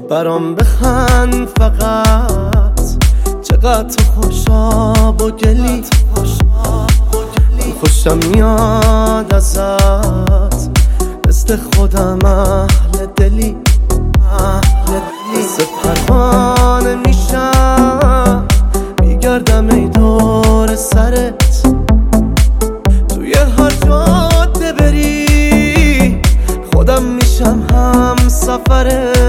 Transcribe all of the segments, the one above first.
برام بخند فقط، چقدر تو خوشاب و گلی، خوشم میاد ازت، مثل خودم اهل دلی، مثل پروانه میشم میگردم ای دور سرت، توی هر جاده بری خودم میشم هم سفرت،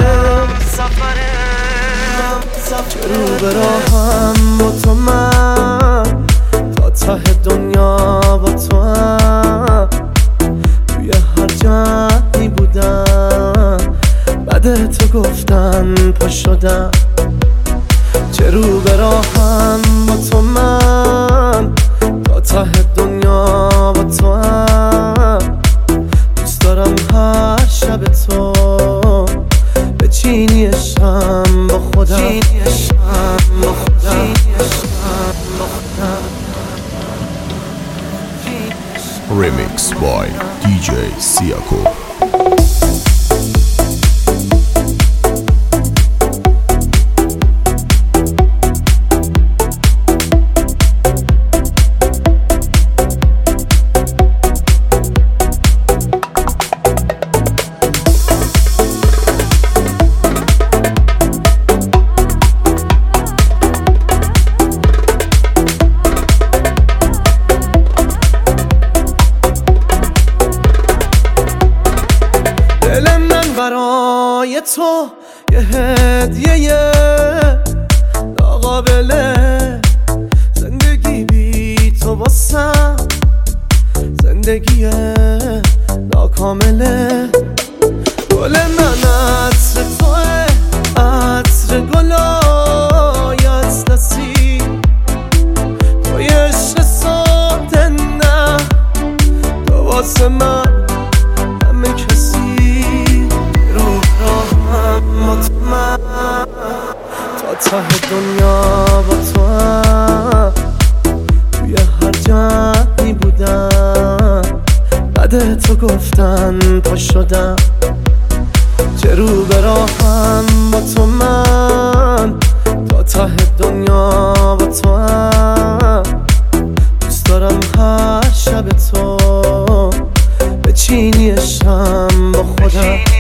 که رو به راهم با تو من، تا ته دنیا با تو هم، توی هر جمعی بودم بعد تو گفتن پا شدم، چه رو به راهم با تو من، تا ته دنیا با تو هم، دوست دارم هر شب تو بچینی شم با خودم، Remix by DJ Siako. دل من برای تو یه هدیه ناقابله، زندگی بی تو واسم زندگی ناکامله، گل من عطر توه، عطر گلای از نسیم، توی عشق ساده نه، تو واسه من همه کسی، تا ته دنیا با تو هم، توی هر جمعی بودم بعد تو گفتن پا شدم، چه رو به راهم با تو من، تا ته دنیا با تو هم، دوست دارم هر شب تو بچینی شم با خودم.